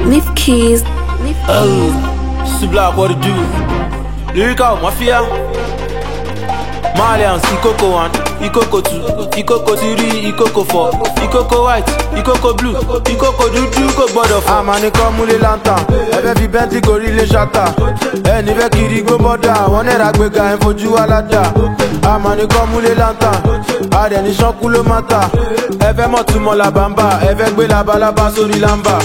Nif Keys. C'est black, what to do? Lyrical Mafia. Malians, Ikoko 1, Ikoko 2, Ikoko 3, Ikoko 4, Ikoko white, Ikoko blue, Ikoko dudu, Ikoko border. Amani come mule lanta, ebe fi Bentley gori le shata. Ẹni fẹ́ kiri gbó bọ́dà, wọ́n nẹ́ra gbéga ẹ̀ fojú aládà. Amani come mule lanta, adẹni ṣánkú ló máa ta. Ẹ fẹ́ mọ̀ túmọ̀ làbàmbà, ẹ fẹ́ gbé labalábá sórí lámbà.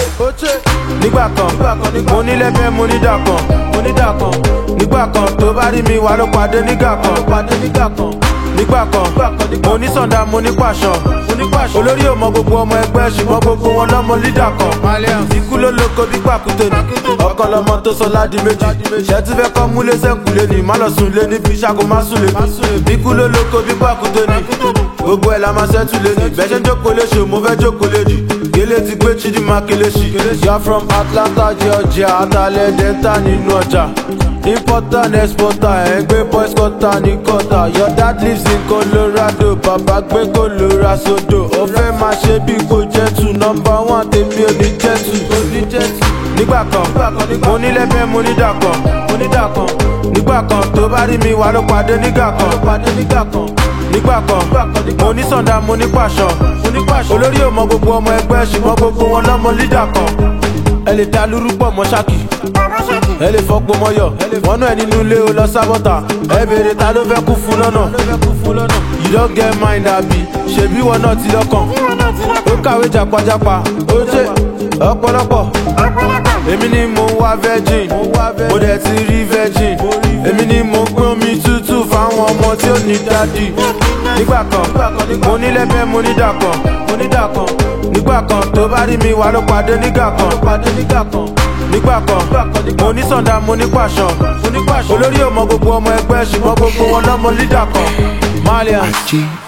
Nígbà kan, mo ní lẹ́fẹ̀ẹ́ mo ní dàkan, nígbà kan tó bá rí mi wà ló pàdé nígbà kan. Nígbà kan, mo ní sọ̀dá mo ní pàṣọ. Olórí ò mọ gbogbo ọmọ ẹgbẹ́ ṣùgbọ́n gbogbo wọn lọ́mọ lídà kan. Ikú ló lóko bí pàkúté ni, ọkàn lọmọ tó sọ ládi méjì. Ṣẹ́tí fẹ́ kọ́ múlé sẹ́kùlé ni, má lọ sùn lé ní fi ṣàkó má sùn lé. Ikú ló lóko bí pàkúté ni, gbogbo ẹ̀ la máa ṣẹ́tù lé ní. Bẹ́ẹ̀ ṣe ń jókòó léṣe mo fẹ́ jókòó léjì. Gélé ti gbé Chidinma Kelechi. You're from Atlanta, Georgia, Atalẹ̀ Delta nínú ọjà. Importer and exporter, ẹgbẹ́ boys kọta ní kọta. Your dad lives in Colorado, bàbá gbé Colorado. Ó fẹ́ máa ṣe bí kò jẹ́ tù, number 1 tèmi ò ní jẹ́ tù. Nígbà kan, mo ní lẹ́fẹ̀ẹ́ mo ní dàkan. Nígbà kan tó bá rí mi wà ló pàdé nígbà kan. Nígbà kan, mo ní sọ̀dá mo ní pàṣọ. Olórí ò mọ gbogbo ọmọ ẹgbẹ́ ṣùgbọ́n gbogbo wọn lọ́mọ lídà kan. Ẹ lè ta lúrú pọ̀ mọ́ ṣáàkì, ẹ lè fọ́pọ̀ mọ́yọ̀. Wọ́n náà nínú ilé o lọ sábọ́tà, ẹ bèrè ta ló fẹ́ kú fún lọ́nà. You don't get mind àbí, ṣèbí wọn náà ti lọ́kàn. Ó kàwé jàpájàpá, ó jẹ́ ọ̀pọ̀lọpọ̀. Èmi ni mo ń wá virgin, mo dẹ̀ ti rí virgin. Èmi ni mo ń gbé omi tútù fáwọn ọmọ tí ó ní dádì. Nígbà kan, mo ní lẹ́fẹ̀ẹ́ mo ní dàkan. Nígbà kan tó bá rí mi wà ló pàdé nígbà kan. Nígbà kan, mo ní sọ̀dá mo ní pàṣọ. Olórí ò mọ gbogbo ọmọ ẹgbẹ́ ṣùgbọ́n gbogbo wọn lọ́mọ lídà kan. Malians.